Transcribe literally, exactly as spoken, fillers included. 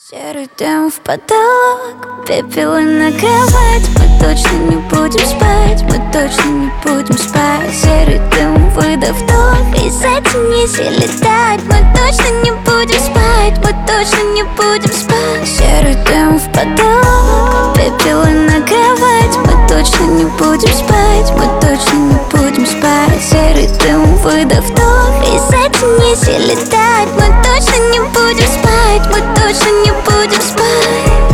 Серый дым в потолок, пепелы на кровать. Мы точно не будем спать, мы точно не будем спать. Серый дым, выдох, вдох, из тени летать. Мы точно не будем спать, мы точно не будем спать. Серый дым в потолок, пепелы на кровать. Мы точно не будем спать, мы точно не будем спать. Серый дым, выдох, вдох, из тени летать. Мы точно не будем спать, мы точно не будем спать.